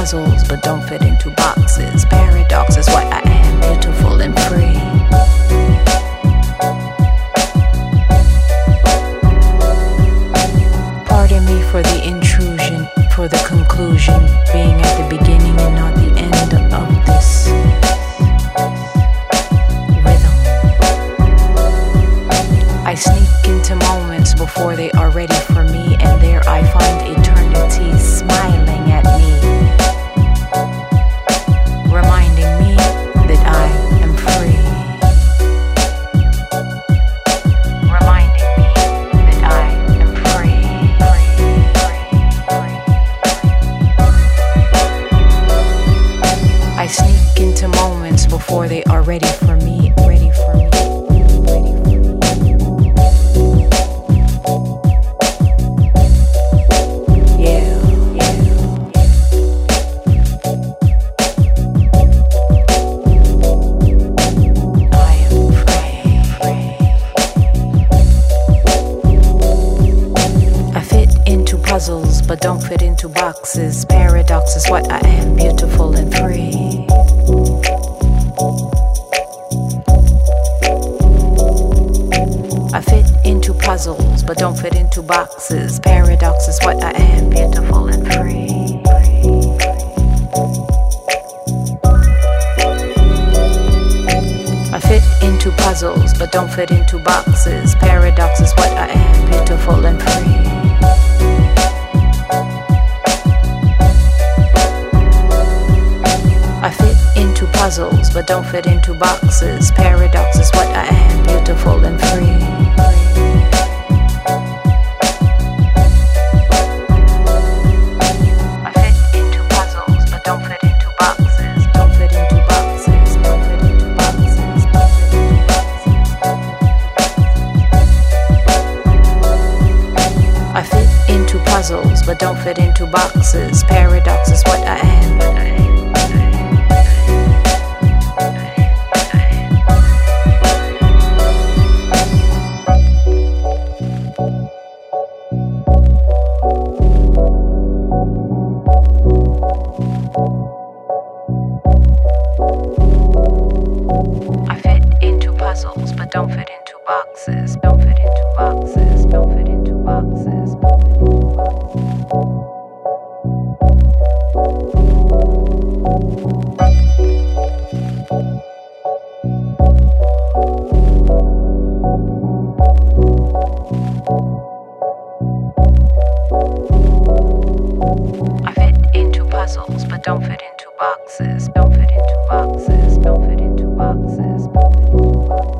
puzzles but don't fit into boxes. Paradox is what I am, beautiful and free. Pardon me for the intrusion, for the conclusion, being at the beginning and not the end of this rhythm. I sneak into moments before they are ready for me, and there I find eternity smiling at me, reminding me that I am free. Reminding me that I am free. I sneak into moments before they are ready for me, ready for me. Puzzles but don't fit into boxes. Paradox is what I am, beautiful and free. I fit into puzzles but don't fit into boxes. Paradox is what I am, beautiful and free. I fit into puzzles but don't fit into boxes. Paradox is what I am, beautiful and free. I fit into puzzles but don't fit into boxes. Paradox is what I am, beautiful and free. I fit into puzzles but don't fit into boxes. Don't fit into boxes. Don't fit into boxes. Don't fit into boxes. I fit into puzzles but don't fit into boxes. Paradox is what I am. Puzzles, but don't fit into boxes. Don't fit into boxes. Don't fit into boxes. Don't fit into boxes. I fit into puzzles, but don't fit into boxes. Don't fit into boxes. Don't fit into boxes. Don't fit into boxes.